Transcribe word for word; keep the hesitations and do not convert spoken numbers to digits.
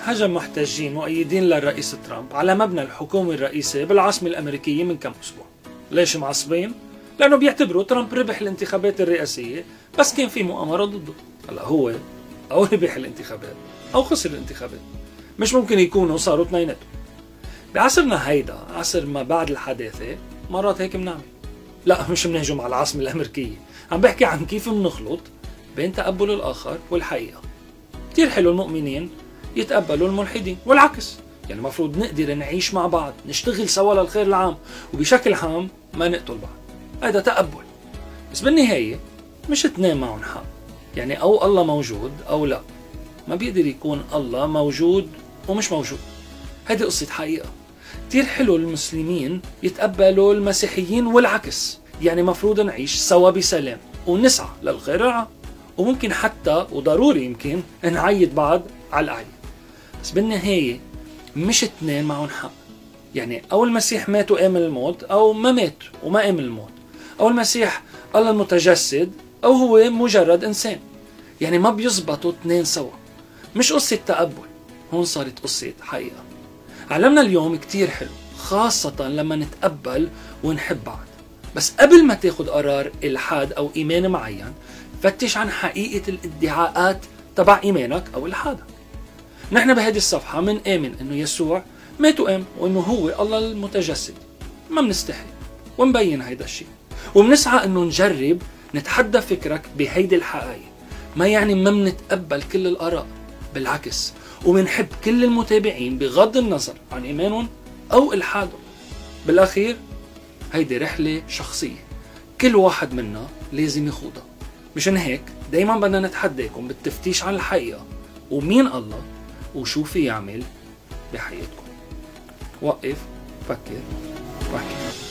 هجم محتجين مؤيدين للرئيس ترامب على مبنى الحكومة الرئيسي بالعاصمة الأمريكية من كم أسبوع. ليش معصبين؟ لأنه بيعتبروا ترامب ربح الانتخابات الرئاسية بس كان في مؤامرة ضده. هلا هو أو ربح الانتخابات أو خسر الانتخابات، مش ممكن يكونوا صاروا اثنيناتهم. بعصرنا هيدا، عصر ما بعد الحداثة، مرات هيك بنعمل. لا، مش بنهجم على العاصمة الأمريكية، عم بحكي عن كيف بنخلط بين تقبل الآخر والحقيقة. كتير حلو المؤمنين يتقبلوا الملحدين والعكس، يعني المفروض نقدر نعيش مع بعض، نشتغل سوا للخير العام، وبشكل عام ما نقتل بعض. هذا تقبل. بس بالنهاية مش اثنين معهم حق، يعني أو الله موجود أو لا. ما بيقدر يكون الله موجود ومش موجود. هذه قصة حقيقة. كتير حلو المسلمين يتقبلوا المسيحيين والعكس، يعني مفروض نعيش سوا بسلام ونسعى للخير العام، وممكن حتى وضروري يمكن نعيد بعض على الأعياد. بس بالنهاية مش اثنين معهم حق، يعني أو المسيح مات وقام الموت أو ما مات وما قام الموت، أو المسيح الله المتجسد أو هو مجرد إنسان. يعني ما بيزبطوا اثنين سوا. مش قصة تقبل، هون صارت قصة حقيقة. علمنا اليوم كتير حلو، خاصة لما نتقبل ونحب بعض. بس قبل ما تاخد قرار إلحاد أو إيمان معين، فتش عن حقيقة الادعاءات تبع إيمانك أو إلحادك. نحن بهذه الصفحة من آمن إنه يسوع مات وقام وإنه هو الله المتجسد. ما بنستحي ونبين هيدا الشيء، وبنسعى إنه نجرب نتحدى فكرك بهيدي الحقائق. ما يعني ما بنتقبل كل الآراء، بالعكس، وبنحب كل المتابعين بغض النظر عن إيمانهم أو إلحادهم. بالأخير هيدي رحلة شخصية كل واحد منا لازم يخوضها. مشان هيك دايما بدنا نتحداكم بالتفتيش عن الحقيقة ومين الله وشو في يعمل بحياتكم. وقف، فكر، واحكي.